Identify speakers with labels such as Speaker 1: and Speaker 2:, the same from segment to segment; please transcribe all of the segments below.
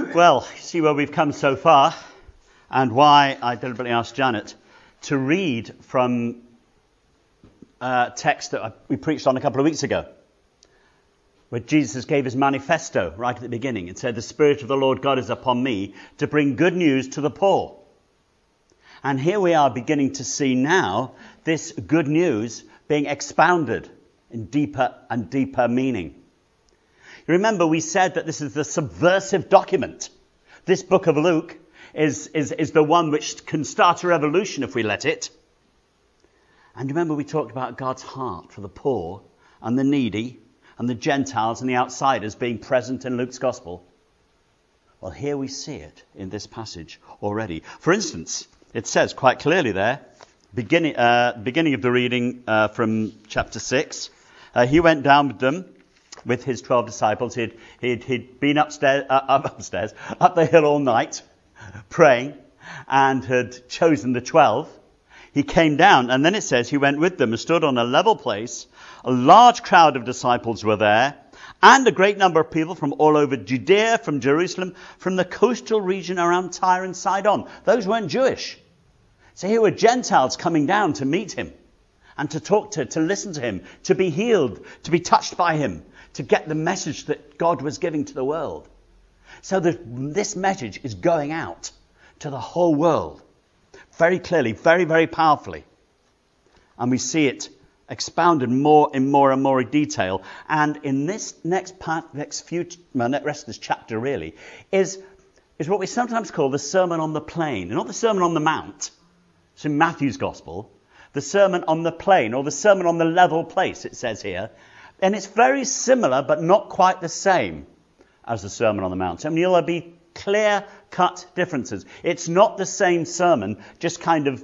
Speaker 1: Well, see where we've come so far, and why I deliberately asked Janet to read from a text that we preached on a couple of weeks ago, where Jesus gave his manifesto right at the beginning. It said, "The Spirit of the Lord God is upon me to bring good news to the poor." And here we are beginning to see now this good news being expounded in deeper and deeper meaning. You remember we said that this is the subversive document. This book of Luke is the one which can start a revolution if we let it. And remember we talked about God's heart for the poor and the needy and the Gentiles and the outsiders being present in Luke's gospel. Well, here we see it in this passage already. For instance, it says quite clearly there, beginning of the reading from chapter 6, he went down with them, with his 12 disciples. He'd been up the hill all night, praying, and had chosen the 12. He came down, and then it says he went with them and stood on a level place. A large crowd of disciples were there, and a great number of people from all over Judea, from Jerusalem, from the coastal region around Tyre and Sidon. Those weren't Jewish. So here were Gentiles coming down to meet him and to talk to listen to him, to be healed, to be touched by him, to get the message that God was giving to the world. So this message is going out to the whole world very clearly, very, very powerfully. And we see it expounded in more and more detail. And in this rest of this chapter really, is what we sometimes call the Sermon on the Plain. Not the Sermon on the Mount. It's in Matthew's Gospel. The Sermon on the Plain, or the Sermon on the Level Place, it says here. And it's very similar, but not quite the same as the Sermon on the Mount. I mean, there'll be clear-cut differences. It's not the same sermon, just kind of,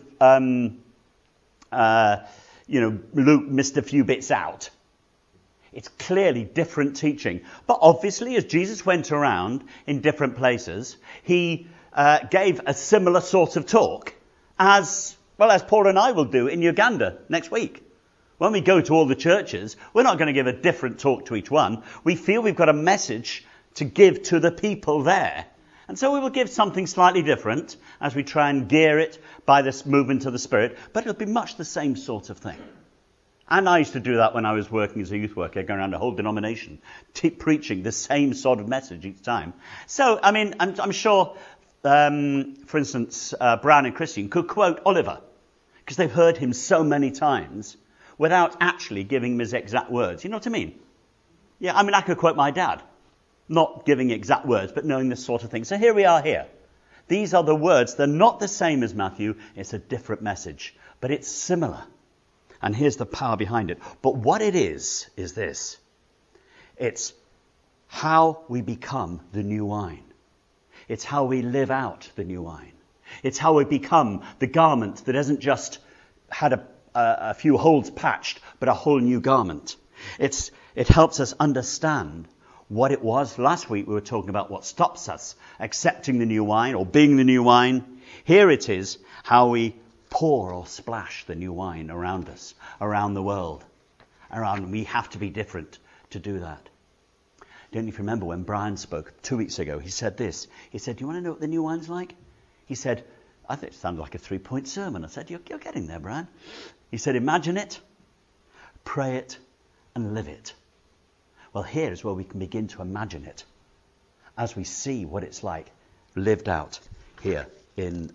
Speaker 1: Luke missed a few bits out. It's clearly different teaching. But obviously, as Jesus went around in different places, he gave a similar sort of talk as Paul and I will do in Uganda next week. When we go to all the churches, we're not going to give a different talk to each one. We feel we've got a message to give to the people there. And so we will give something slightly different as we try and gear it by this movement of the Spirit, but it'll be much the same sort of thing. And I used to do that when I was working as a youth worker, going around a whole denomination, preaching the same sort of message each time. So, I mean, I'm sure, for instance, Brian and Christian could quote Oliver, because they've heard him so many times, without actually giving him his exact words. You know what I mean? Yeah, I mean, I could quote my dad, not giving exact words, but knowing this sort of thing. So here we are here. These are the words. They're not the same as Matthew. It's a different message, but it's similar. And here's the power behind it. But what it is this. It's how we become the new wine. It's how we live out the new wine. It's how we become the garment that hasn't just had a few holes patched, but a whole new garment. It helps us understand what it was. Last week we were talking about what stops us accepting the new wine or being the new wine. Here it is how we pour or splash the new wine around us, around the world. We have to be different to do that. Don't you remember when Brian spoke 2 weeks ago? He said this. He said, "Do you want to know what the new wine's like?" He said, I think it sounded like a 3-point sermon. I said, you're getting there, Brian. He said, imagine it, pray it, and live it. Well, here is where we can begin to imagine it as we see what it's like lived out here in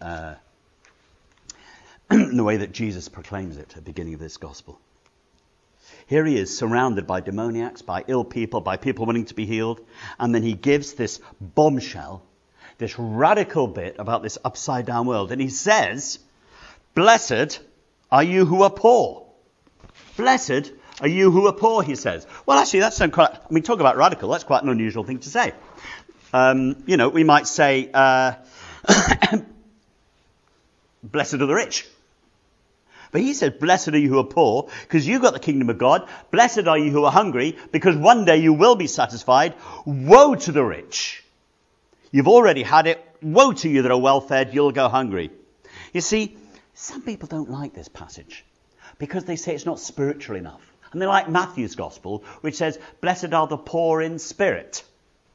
Speaker 1: the way that Jesus proclaims it at the beginning of this gospel. Here he is surrounded by demoniacs, by ill people, by people wanting to be healed. And then he gives this bombshell, this radical bit about this upside down world. And he says, "Blessed are you who are poor." Blessed are you who are poor, he says. Well, actually, that's quite, we talk about radical. That's quite an unusual thing to say. We might say, blessed are the rich. But he said, blessed are you who are poor, because you've got the kingdom of God. Blessed are you who are hungry, because one day you will be satisfied. Woe to the rich. You've already had it. Woe to you that are well fed, you'll go hungry. You see, some people don't like this passage because they say it's not spiritual enough. And they like Matthew's gospel, which says, blessed are the poor in spirit.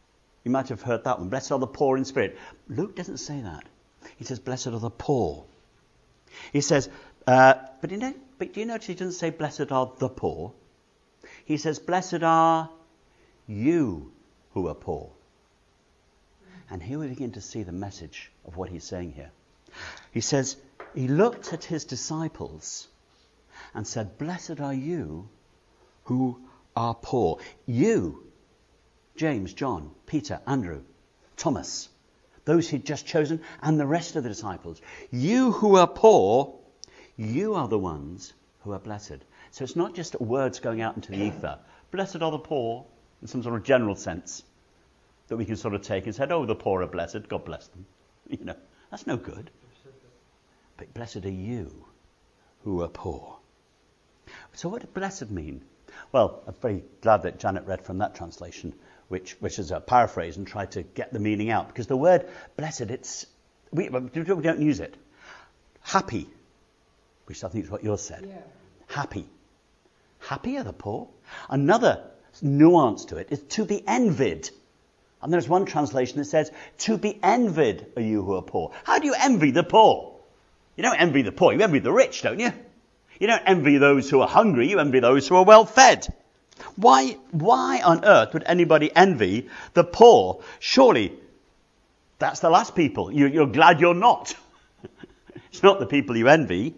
Speaker 1: You might have heard that one. Blessed are the poor in spirit. Luke doesn't say that. He says, blessed are the poor. He says, but do you notice he doesn't say, blessed are the poor? He says, blessed are you who are poor. And here we begin to see the message of what he's saying here. He says, he looked at his disciples and said, blessed are you who are poor. You, James, John, Peter, Andrew, Thomas, those he'd just chosen, and the rest of the disciples. You who are poor, you are the ones who are blessed. So it's not just words going out into the ether. Blessed are the poor, in some sort of general sense, that we can sort of take and say, oh, the poor are blessed, God bless them. You know, that's no good. But blessed are you who are poor. So what does blessed mean? Well, I'm very glad that Janet read from that translation, which is a paraphrase, and tried to get the meaning out. Because the word blessed, we don't use it. Happy, which I think is what yours said. Yeah. Happy. Happy are the poor. Another nuance to it is to be envied. And there's one translation that says, to be envied are you who are poor. How do you envy the poor? You don't envy the poor, you envy the rich, don't you? You don't envy those who are hungry, you envy those who are well fed. Why on earth would anybody envy the poor? Surely that's the last people. You're glad you're not. It's not the people you envy.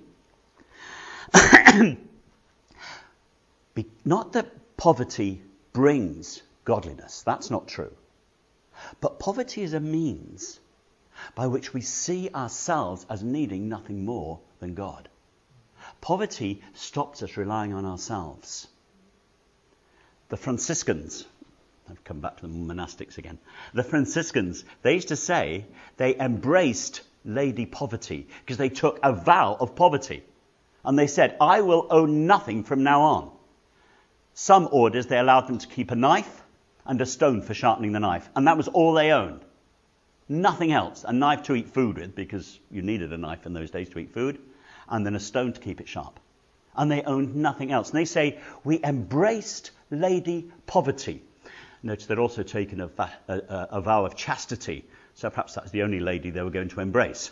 Speaker 1: Not that poverty brings godliness. That's not true. But poverty is a means by which we see ourselves as needing nothing more than God. Poverty stops us relying on ourselves. The Franciscans, I've come back to the monastics again. The Franciscans, they used to say they embraced Lady Poverty because they took a vow of poverty. And they said, I will own nothing from now on. Some orders, they allowed them to keep a knife and a stone for sharpening the knife. And that was all they owned. Nothing else. A knife to eat food with, because you needed a knife in those days to eat food. And then a stone to keep it sharp. And they owned nothing else. And they say, we embraced Lady Poverty. Notice they'd also taken a vow of chastity. So perhaps that's the only lady they were going to embrace.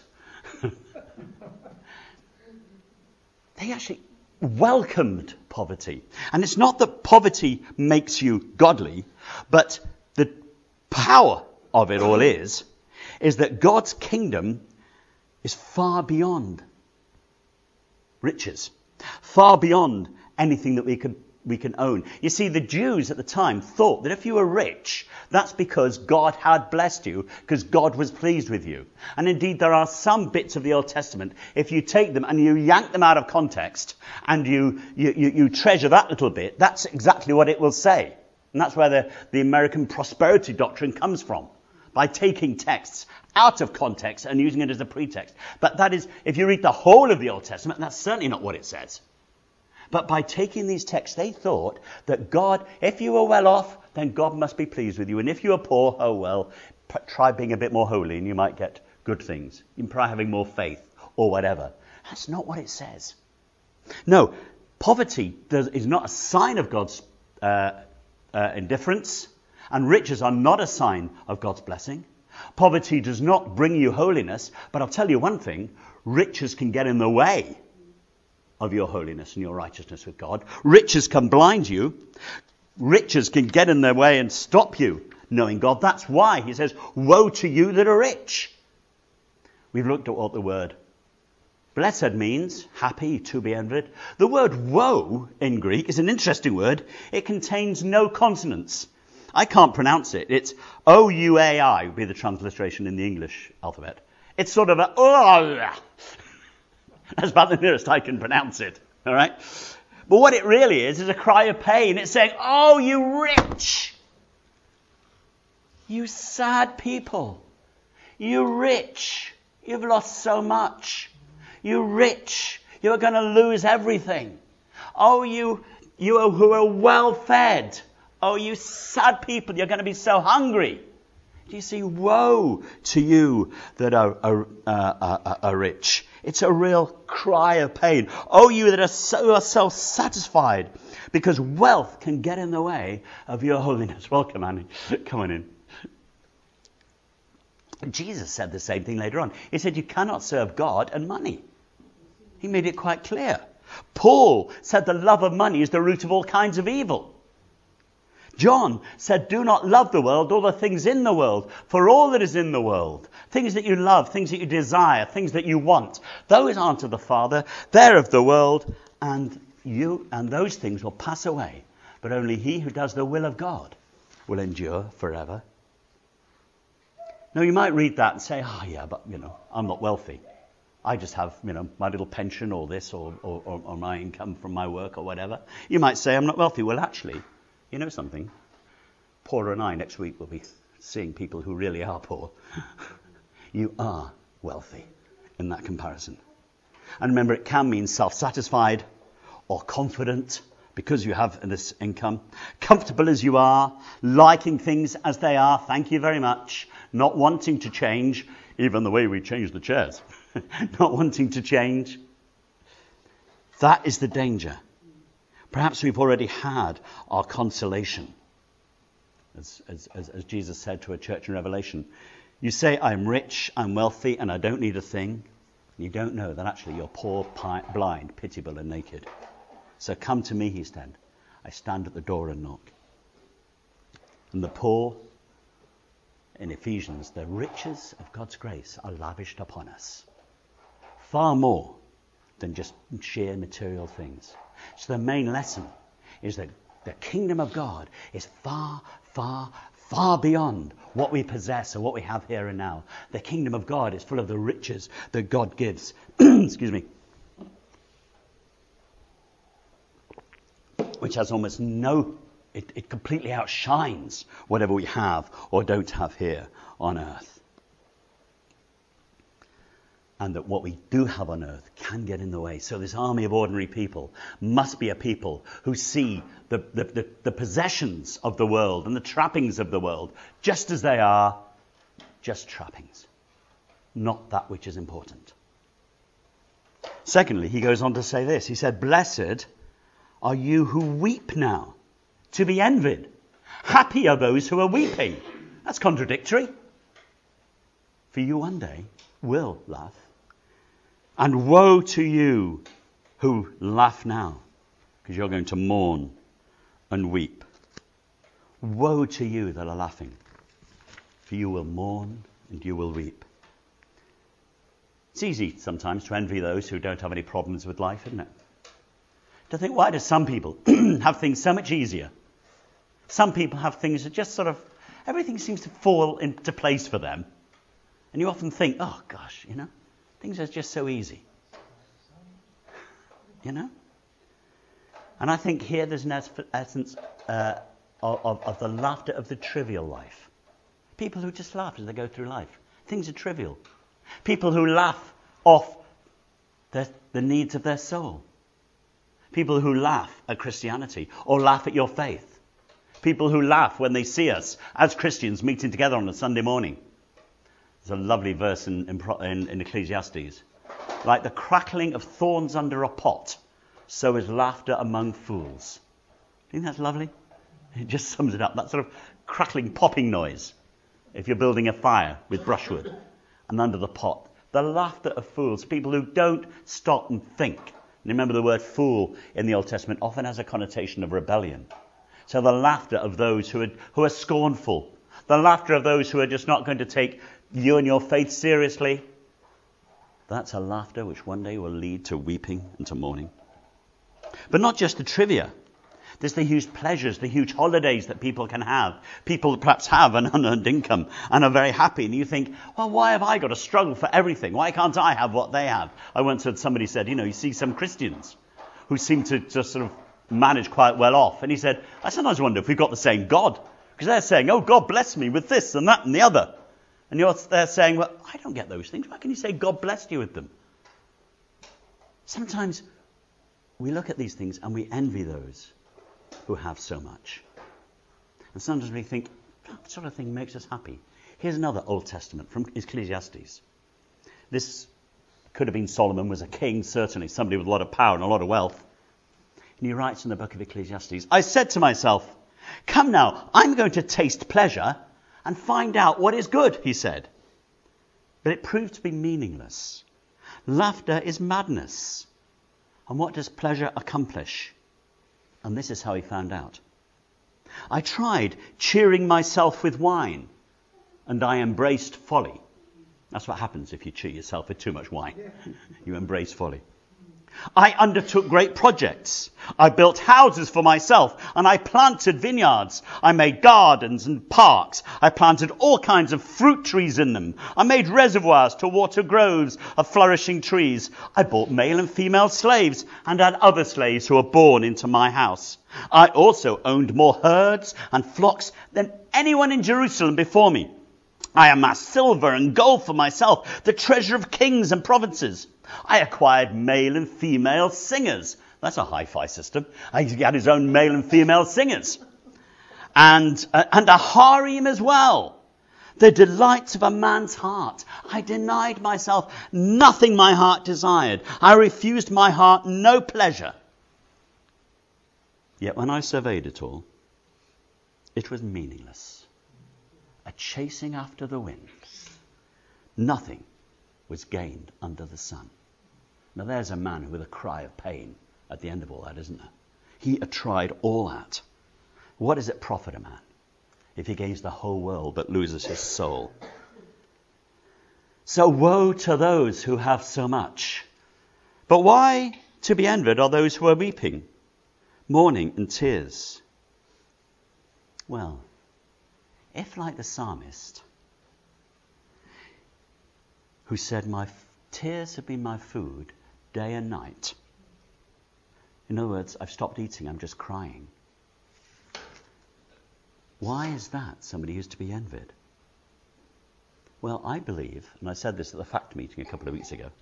Speaker 1: They actually welcomed poverty. And it's not that poverty makes you godly, but the power of it all is that God's kingdom is far beyond riches, far beyond anything that we can own. You see, the Jews at the time thought that if you were rich, that's because God had blessed you, because God was pleased with you. And indeed, there are some bits of the Old Testament, if you take them and you yank them out of context, and you treasure that little bit, that's exactly what it will say. And that's where the American prosperity doctrine comes from, by taking texts out of context and using it as a pretext. But that is, if you read the whole of the Old Testament, that's certainly not what it says. But by taking these texts, they thought that God, if you were well off, then God must be pleased with you. And if you are poor, oh well, try being a bit more holy and you might get good things. You can try having more faith or whatever. That's not what it says. No, poverty is not a sign of God's indifference, and riches are not a sign of God's blessing. Poverty does not bring you holiness, but I'll tell you one thing, riches can get in the way of your holiness and your righteousness with God. Riches can blind you. Riches can get in their way and stop you knowing God. That's why he says, woe to you that are rich. We've looked at what the word blessed means, happy, to be envied. The word woe in Greek is an interesting word. It contains no consonants. I can't pronounce it. It's O-U-A-I would be the transliteration in the English alphabet. It's sort of a that's about the nearest I can pronounce it. All right? But what it really is a cry of pain. It's saying, oh, you rich. You sad people. You rich. You've lost so much. You rich. You're going to lose everything. Oh, you who are well fed. Oh, you sad people. You're going to be so hungry. Do you see? Woe to you that are rich. It's a real cry of pain. Oh, you that are so self-satisfied, because wealth can get in the way of your holiness. Welcome, Annie. Come on in. Jesus said the same thing later on. He said, you cannot serve God and money. He made it quite clear. Paul said the love of money is the root of all kinds of evil. John said, do not love the world or the things in the world, for all that is in the world, things that you love, things that you desire, things that you want, those aren't of the Father, they're of the world, and those things will pass away. But only he who does the will of God will endure forever. Now, you might read that and say, oh, yeah, but, I'm not wealthy. I just have, my little pension or this or my income from my work or whatever. You might say, I'm not wealthy. Well, actually, you know something? Paula and I next week will be seeing people who really are poor. You are wealthy in that comparison. And remember, it can mean self-satisfied or confident because you have this income. Comfortable as you are, liking things as they are, thank you very much. Not wanting to change, even the way we change the chairs. Not wanting to change. That is the danger. Perhaps we've already had our consolation. As Jesus said to a church in Revelation, you say, I'm rich, I'm wealthy, and I don't need a thing. You don't know that actually you're poor, blind, pitiable, and naked. So come to me, he said. I stand at the door and knock. And the poor, in Ephesians, the riches of God's grace are lavished upon us. Far more than just sheer material things. So the main lesson is that the kingdom of God is far, far, far beyond what we possess or what we have here and now. The kingdom of God is full of the riches that God gives. Excuse me. Which has almost it completely outshines whatever we have or don't have here on earth. And that what we do have on earth can get in the way. So this army of ordinary people must be a people who see the possessions of the world and the trappings of the world just as they are, just trappings, not that which is important. Secondly, he goes on to say this. He said, blessed are you who weep now, to be envied. Happy are those who are weeping. That's contradictory. For you one day will laugh. And woe to you who laugh now, because you're going to mourn and weep. Woe to you that are laughing, for you will mourn and you will weep. It's easy sometimes to envy those who don't have any problems with life, isn't it? To think, why do some people have things so much easier? Some people have things that just sort of, everything seems to fall into place for them. And you often think, oh gosh, things are just so easy. And I think here there's an essence of the laughter of the trivial life. People who just laugh as they go through life. Things are trivial. People who laugh off the needs of their soul. People who laugh at Christianity or laugh at your faith. People who laugh when they see us as Christians meeting together on a Sunday morning. There's a lovely verse in Ecclesiastes. Like the crackling of thorns under a pot, so is laughter among fools. Do you think that's lovely? It just sums it up. That sort of crackling, popping noise. If you're building a fire with brushwood and under the pot. The laughter of fools, people who don't stop and think. And remember the word fool in the Old Testament often has a connotation of rebellion. So the laughter of those who are scornful. The laughter of those who are just not going to take you and your faith seriously. That's a laughter which one day will lead to weeping and to mourning. But not just the trivia. There's the huge pleasures, the huge holidays that people can have. People perhaps have an unearned income and are very happy. And you think, well, why have I got to struggle for everything? Why can't I have what they have? I once heard somebody said, you see some Christians who seem to just sort of manage quite well off. And he said, I sometimes wonder if we've got the same God. Because they're saying, oh, God bless me with this and that and the other. And they're saying, well, I don't get those things. Why can you say God blessed you with them? Sometimes we look at these things and we envy those who have so much. And sometimes we think, that sort of thing makes us happy. Here's another Old Testament from Ecclesiastes. This could have been Solomon, was a king, certainly, somebody with a lot of power and a lot of wealth. And he writes in the book of Ecclesiastes, I said to myself, come now, I'm going to taste pleasure and find out what is good, he said. But it proved to be meaningless. Laughter is madness. And what does pleasure accomplish? And this is how he found out. I tried cheering myself with wine, and I embraced folly. That's what happens if you cheer yourself with too much wine. You embrace folly. I undertook great projects. I built houses for myself, and I planted vineyards. I made gardens and parks. I planted all kinds of fruit trees in them. I made reservoirs to water groves of flourishing trees. I bought male and female slaves and had other slaves who were born into my house. I also owned more herds and flocks than anyone in Jerusalem before me. I amassed silver and gold for myself, the treasure of kings and provinces. I acquired male and female singers. That's a hi-fi system. He had his own male and female singers. And a harem as well. The delights of a man's heart. I denied myself nothing my heart desired. I refused my heart no pleasure. Yet when I surveyed it all, it was meaningless. A chasing after the wind. Nothing was gained under the sun. Now there's a man with a cry of pain at the end of all that, isn't there? He had tried all that. What does it profit a man if he gains the whole world but loses his soul? So woe to those who have so much. But why to be envied are those who are weeping, mourning and tears? Well, if like the psalmist, who said, my tears have been my food day and night. In other words, I've stopped eating, I'm just crying. Why is that somebody who's to be envied? Well, I believe, and I said this at the FACT meeting a couple of weeks ago.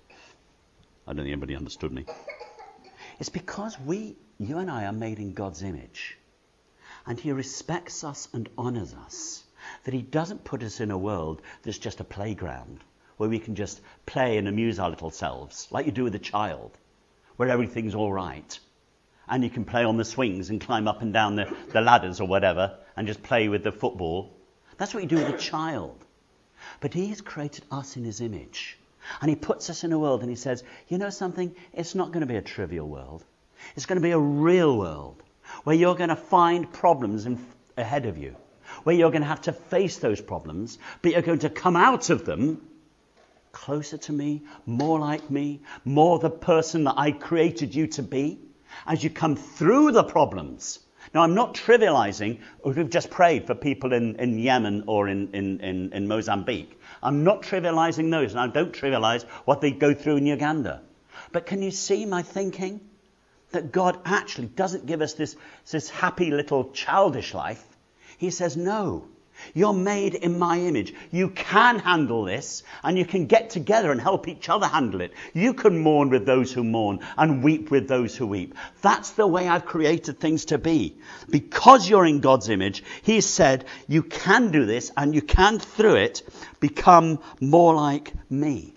Speaker 1: I don't think anybody understood me. It's because you and I are made in God's image. And he respects us and honours us. That he doesn't put us in a world that's just a playground where we can just play and amuse our little selves, like you do with a child, where everything's all right. And you can play on the swings and climb up and down the ladders or whatever, and just play with the football. That's what you do with a child. But he has created us in his image. And he puts us in a world and he says, you know something? It's not going to be a trivial world. It's going to be a real world, where you're going to find problems ahead of you, where you're going to have to face those problems, but you're going to come out of them closer to me, more like me, more the person that I created you to be, as you come through the problems. Now, I'm not trivializing. We've just prayed for people in Yemen or in Mozambique. I'm not trivializing those, and I don't trivialize what they go through in Uganda. But can you see my thinking? That God actually doesn't give us this happy little childish life. He says, no, you're made in my image. You can handle this, and you can get together and help each other handle it. You can mourn with those who mourn and weep with those who weep. That's the way I've created things to be. Because you're in God's image, he said, you can do this, and you can, through it, become more like me.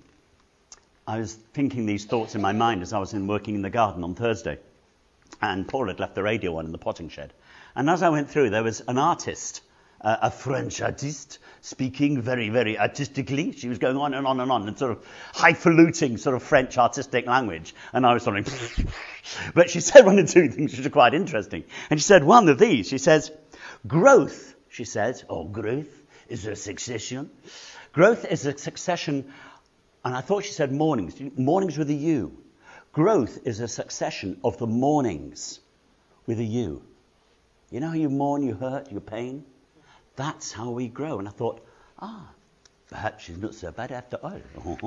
Speaker 1: I was thinking these thoughts in my mind as I was working in the garden on Thursday. And Paul had left the radio on in the potting shed. And as I went through, there was an artist, a French artist, speaking very, very artistically. She was going on and on and on, in sort of highfalutin sort of French artistic language. And I was sort of... But she said one or two things which are quite interesting. And she said one of these. She says, growth, she says, growth is a succession. Growth is a succession... And I thought she said mornings. Mornings with a U. Growth is a succession of the mornings with a U. You know how you mourn, you hurt, you pain? That's how we grow. And I thought, perhaps she's not so bad after all.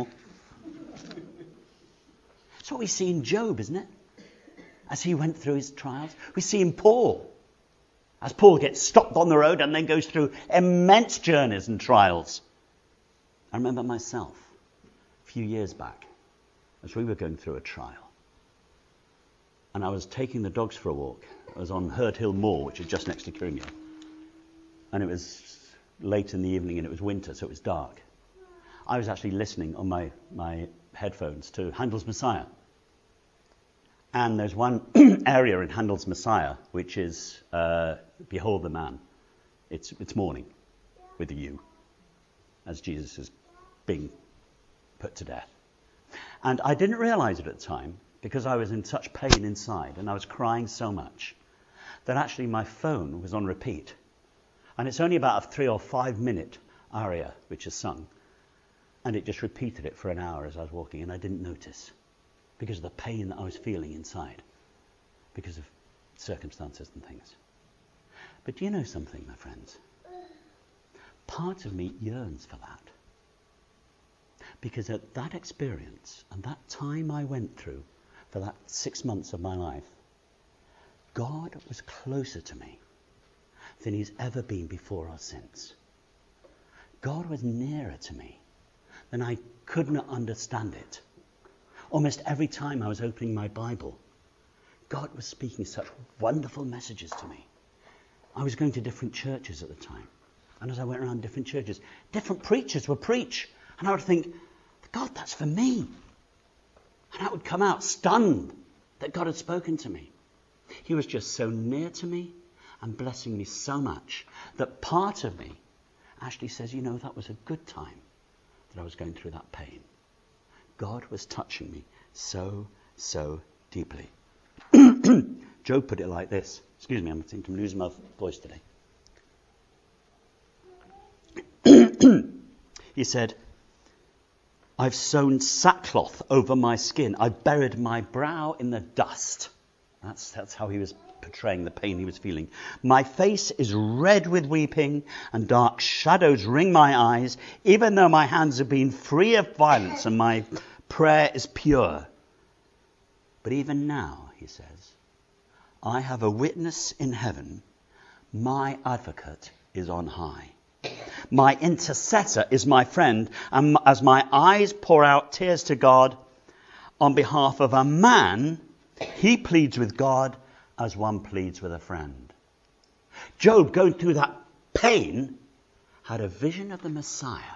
Speaker 1: That's what we see in Job, isn't it? As he went through his trials. We see in Paul. As Paul gets stopped on the road and then goes through immense journeys and trials. I remember myself. Few years back, as we were going through a trial, and I was taking the dogs for a walk. I was on Herd Hill Moor, which is just next to Kirringill, and it was late in the evening and it was winter, so it was dark. I was actually listening on my headphones to Handel's Messiah, and there's one area in Handel's Messiah which is Behold the Man. It's morning with a U, as Jesus is being put to death. And I didn't realize it at the time because I was in such pain inside and I was crying so much that actually my phone was on repeat. And it's only about a 3 or 5 minute aria which is sung. And it just repeated it for an hour as I was walking, and I didn't notice because of the pain that I was feeling inside because of circumstances and things. But do you know something, my friends? Part of me yearns for that. Because at that experience and that time I went through for that 6 months of my life, God was closer to me than he's ever been before or since. God was nearer to me than I could not understand it. Almost every time I was opening my Bible, God was speaking such wonderful messages to me. I was going to different churches at the time. And as I went around different churches, different preachers would preach. And I would think, God, that's for me. And I would come out stunned that God had spoken to me. He was just so near to me and blessing me so much that part of me actually says, you know, that was a good time that I was going through that pain. God was touching me so, so deeply. Job put it like this. Excuse me, I think I'm losing my voice today. He said, I've sown sackcloth over my skin. I've buried my brow in the dust. That's how he was portraying the pain he was feeling. My face is red with weeping, and dark shadows ring my eyes, even though my hands have been free of violence and my prayer is pure. But even now, he says, I have a witness in heaven. My advocate is on high. My intercessor is my friend, and as my eyes pour out tears to God on behalf of a man, he pleads with God as one pleads with a friend. Job, going through that pain, had a vision of the Messiah,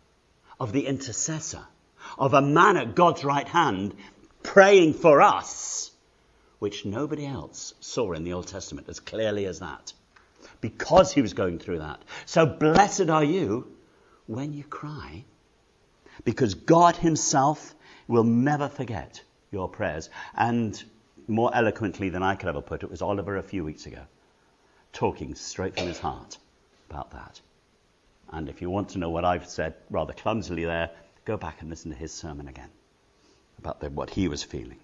Speaker 1: of the intercessor, of a man at God's right hand praying for us, which nobody else saw in the Old Testament as clearly as that, because he was going through that. So blessed are you when you cry, because God himself will never forget your prayers. And more eloquently than I could ever put it was Oliver a few weeks ago, talking straight from his heart about that. And if you want to know what I've said rather clumsily there, go back and listen to his sermon again about what he was feeling.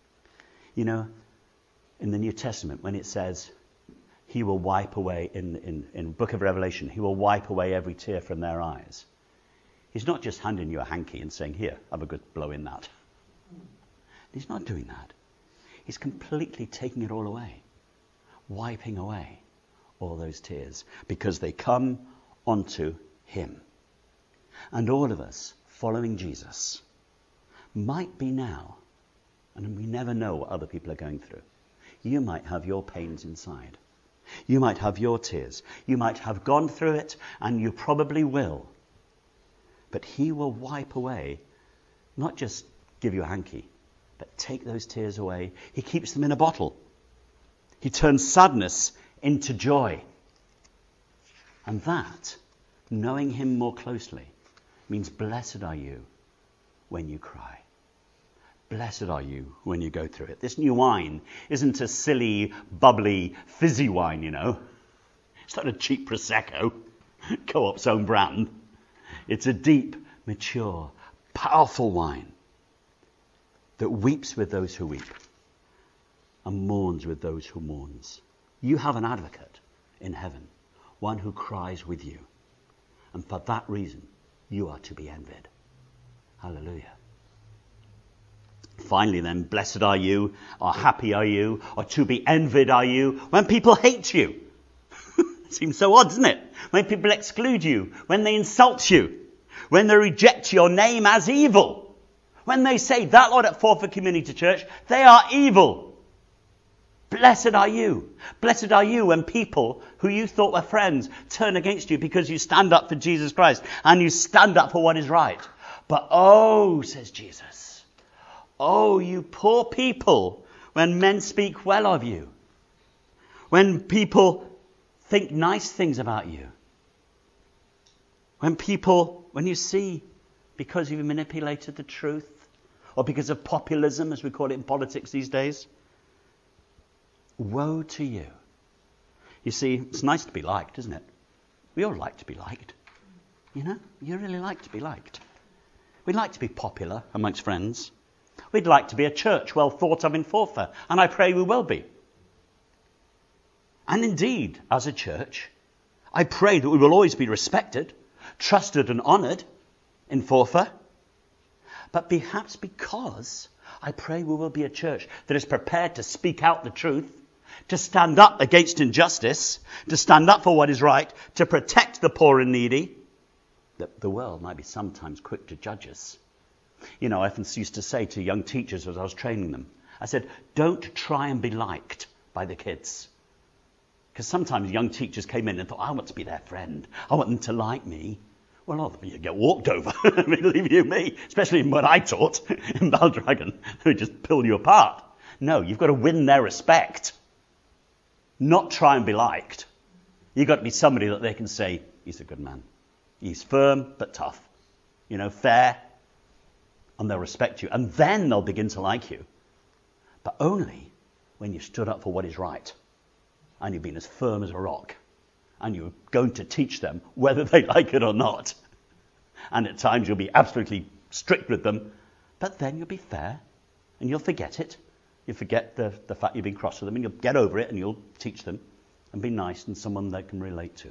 Speaker 1: You know, in the New Testament, when it says he will wipe away, in Book of Revelation, he will wipe away every tear from their eyes. He's not just handing you a hanky and saying, here, have a good blow in that. He's not doing that. He's completely taking it all away, wiping away all those tears, because they come onto him. And all of us following Jesus might be now, and we never know what other people are going through. You might have your pains inside. You might have your tears. You might have gone through it, and you probably will. But he will wipe away, not just give you a hanky, but take those tears away. He keeps them in a bottle. He turns sadness into joy. And that, knowing him more closely, means blessed are you when you cry. Blessed are you when you go through it. This new wine isn't a silly, bubbly, fizzy wine, you know. It's not a cheap Prosecco, Co-op's own brand. It's a deep, mature, powerful wine that weeps with those who weep and mourns with those who mourns. You have an advocate in heaven, one who cries with you. And for that reason, you are to be envied. Hallelujah. Finally then, blessed are you, or happy are you, or to be envied are you, when people hate you. It seems so odd, doesn't it? When people exclude you, when they insult you, when they reject your name as evil, when they say that lot at Forford Community Church, they are evil. Blessed are you. Blessed are you when people who you thought were friends turn against you because you stand up for Jesus Christ and you stand up for what is right. But oh, says Jesus, oh, you poor people, when men speak well of you, when people think nice things about you, when you see because you've manipulated the truth, or because of populism, as we call it in politics these days. Woe to you. You see, it's nice to be liked, isn't it? We all like to be liked. You know, you really like to be liked. We'd like to be popular amongst friends. We'd like to be a church well thought of in Forfar, and I pray we will be. And indeed, as a church, I pray that we will always be respected, trusted and honoured in Forfar. But perhaps because I pray we will be a church that is prepared to speak out the truth, to stand up against injustice, to stand up for what is right, to protect the poor and needy, that the world might be sometimes quick to judge us. You know, I often used to say to young teachers as I was training them, I said, don't try and be liked by the kids. Because sometimes young teachers came in and thought, I want to be their friend. I want them to like me. Well, you get walked over, believe you me, especially in what I taught in Baldragon, who just pull you apart. No, you've got to win their respect. Not try and be liked. You've got to be somebody that they can say, he's a good man. He's firm but tough. You know, fair. And they'll respect you. And then they'll begin to like you. But only when you've stood up for what is right. And you've been as firm as a rock. And you're going to teach them whether they like it or not. And at times you'll be absolutely strict with them. But then you'll be fair. And you'll forget it. You'll forget the fact you've been cross with them. And you'll get over it and you'll teach them. And be nice and someone they can relate to.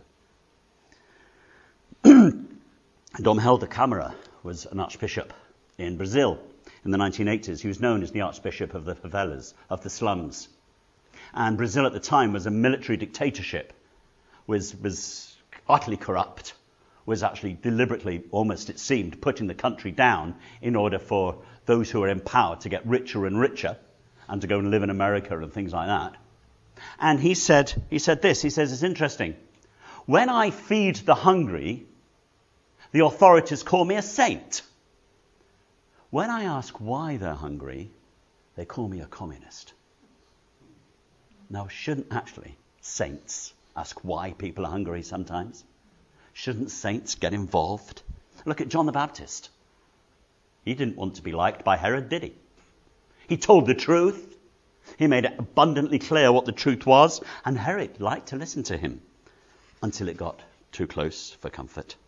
Speaker 1: Dom Helder Câmara was an archbishop in Brazil in the 1980s. He was known as the archbishop of the favelas, of the slums. And Brazil at the time was a military dictatorship, was utterly corrupt, was actually deliberately, almost it seemed, putting the country down in order for those who were in power to get richer and richer and to go and live in America and things like that. And he said this, he says, it's interesting. When I feed the hungry, the authorities call me a saint. When I ask why they're hungry, they call me a communist. Now, shouldn't actually saints ask why people are hungry sometimes? Shouldn't saints get involved? Look at John the Baptist. He didn't want to be liked by Herod, did he? He told the truth. He made it abundantly clear what the truth was, and Herod liked to listen to him until it got too close for comfort.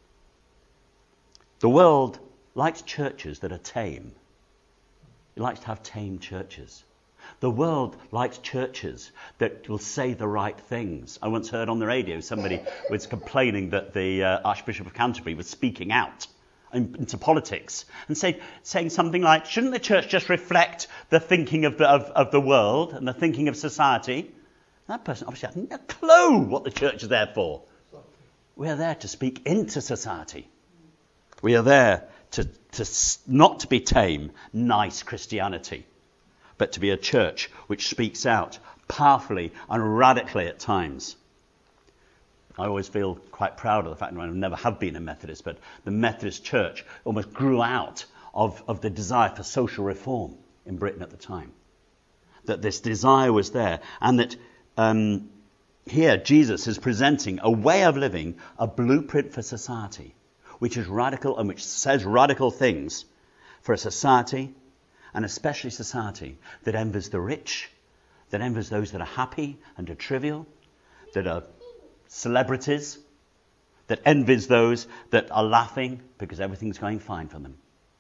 Speaker 1: The world likes churches that are tame. It likes to have tame churches. The world likes churches that will say the right things. I once heard on the radio somebody was complaining that the Archbishop of Canterbury was speaking out into politics and saying something like, shouldn't the church just reflect the thinking of the world and the thinking of society? That person obviously had no clue what the church is there for. We are there to speak into society. We are there to not to be tame, nice Christianity, but to be a church which speaks out powerfully and radically at times. I always feel quite proud of the fact that I never have been a Methodist, but the Methodist Church almost grew out of the desire for social reform in Britain at the time. That this desire was there, and that here Jesus is presenting a way of living, a blueprint for society, which is radical and which says radical things for a society, and especially society that envies the rich, that envies those that are happy and are trivial, that are celebrities, that envies those that are laughing because everything's going fine for them.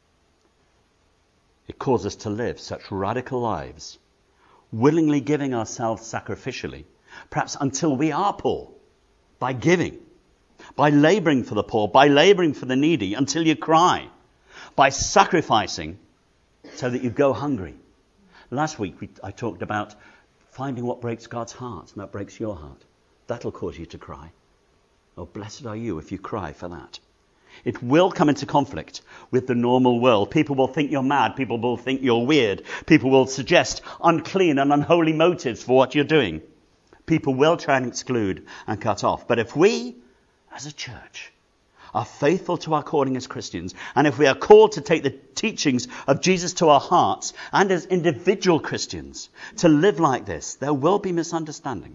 Speaker 1: It calls us to live such radical lives, willingly giving ourselves sacrificially, perhaps until we are poor, by giving, by labouring for the poor, by labouring for the needy, until you cry, by sacrificing so that you go hungry. Last week I talked about finding what breaks God's heart, and that breaks your heart. That'll cause you to cry. Oh, blessed are you if you cry for that. It will come into conflict with the normal world. People will think you're mad. People will think you're weird. People will suggest unclean and unholy motives for what you're doing. People will try and exclude and cut off. But if we, as a church, are faithful to our calling as Christians, and if we are called to take the teachings of Jesus to our hearts, and as individual Christians, to live like this, there will be misunderstanding.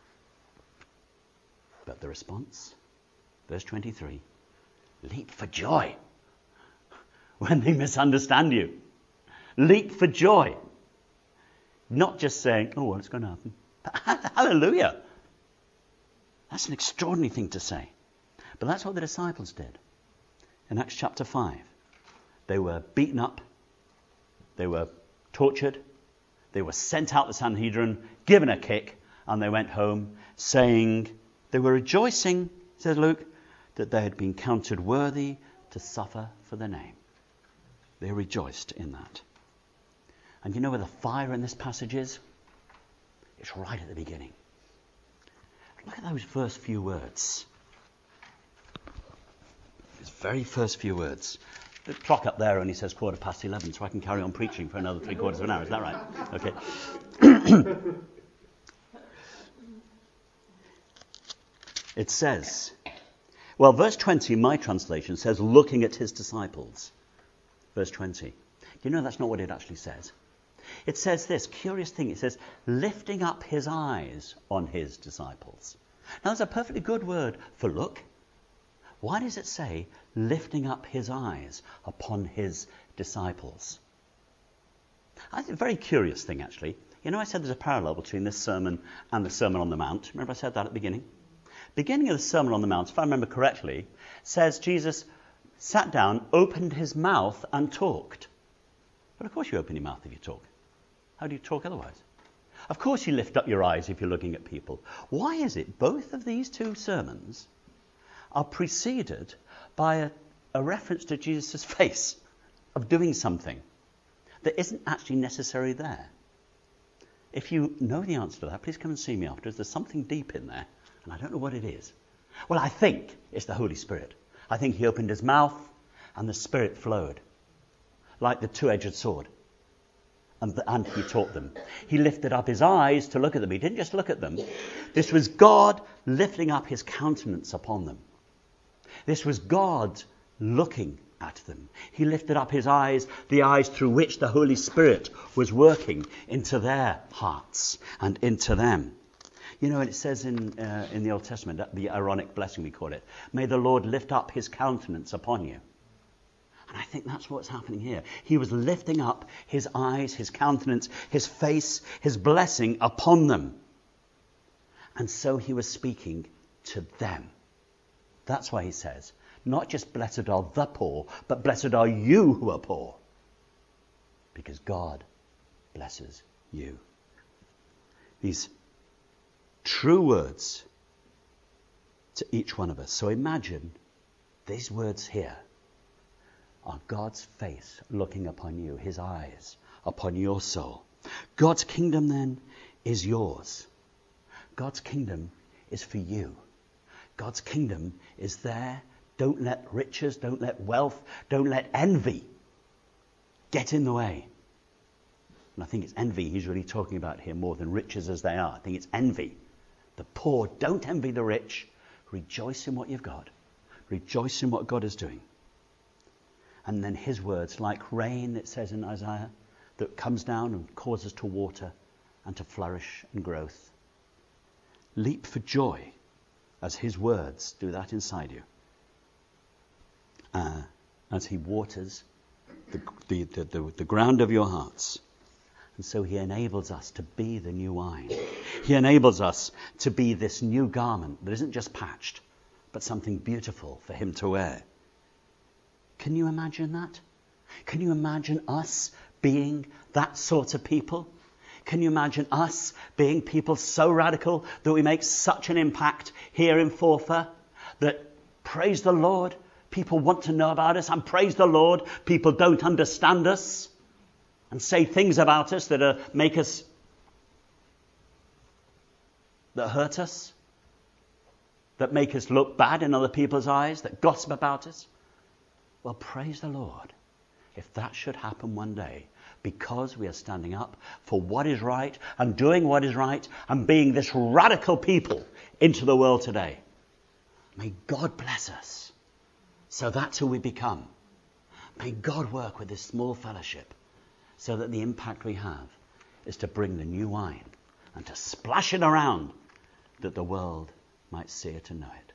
Speaker 1: But the response, verse 23, leap for joy. when they misunderstand you. Leap for joy. Not just saying, oh, well, it's going to happen. But hallelujah. That's an extraordinary thing to say. But that's what the disciples did. In Acts chapter 5, they were beaten up. They were tortured. They were sent out the Sanhedrin, given a kick, and they went home saying they were rejoicing, says Luke, that they had been counted worthy to suffer for the name. They rejoiced in that. And you know where the fire in this passage is? It's right at the beginning. Look at those first few words. These very first few words. The clock up there only says 11:15, so I can carry on preaching for another 3/4 of an hour. Is that right? Okay. It says, well, verse 20, my translation says, looking at his disciples. Verse 20. You know that's not what it actually says. It says this curious thing. It says, lifting up his eyes on his disciples. Now, that's a perfectly good word for look. Why does it say, lifting up his eyes upon his disciples? That's a very curious thing, actually. You know, I said there's a parallel between this sermon and the Sermon on the Mount. Remember I said that at the beginning? Beginning of the Sermon on the Mount, if I remember correctly, says Jesus sat down, opened his mouth and talked. But of course you open your mouth if you talk. How do you talk otherwise? Of course you lift up your eyes if you're looking at people. Why is it both of these two sermons are preceded by a reference to Jesus' face of doing something that isn't actually necessarily there? If you know the answer to that, please come and see me afterwards. There's something deep in there, and I don't know what it is. Well, I think it's the Holy Spirit. I think he opened his mouth and the Spirit flowed like the two-edged sword. And he taught them. He lifted up his eyes to look at them. He didn't just look at them. This was God lifting up his countenance upon them. This was God looking at them. He lifted up his eyes, the eyes through which the Holy Spirit was working into their hearts and into them. You know, and it says in the Old Testament, the Aaronic blessing we call it, may the Lord lift up his countenance upon you. And I think that's what's happening here. He was lifting up his eyes, his countenance, his face, his blessing upon them. And so he was speaking to them. That's why he says, not just blessed are the poor, but blessed are you who are poor. Because God blesses you. These true words to each one of us. So imagine these words here are God's face looking upon you, his eyes upon your soul. God's kingdom then is yours. God's kingdom is for you. God's kingdom is there. Don't let riches, don't let wealth, don't let envy get in the way. And I think it's envy he's really talking about here more than riches as they are. I think it's envy. The poor, don't envy the rich. Rejoice in what you've got. Rejoice in what God is doing. And then his words, like rain, it says in Isaiah, that comes down and causes to water and to flourish and growth. Leap for joy as his words do that inside you. As he waters the ground of your hearts. And so he enables us to be the new wine. He enables us to be this new garment that isn't just patched, but something beautiful for him to wear. Can you imagine that? Can you imagine us being that sort of people? Can you imagine us being people so radical that we make such an impact here in Forfar that, praise the Lord, people want to know about us, and praise the Lord, people don't understand us and say things about us that make us, that hurt us, that make us look bad in other people's eyes, that gossip about us? Well, praise the Lord if that should happen one day, because we are standing up for what is right and doing what is right and being this radical people into the world today. May God bless us. So that's who we become. May God work with this small fellowship so that the impact we have is to bring the new wine and to splash it around that the world might see it and know it.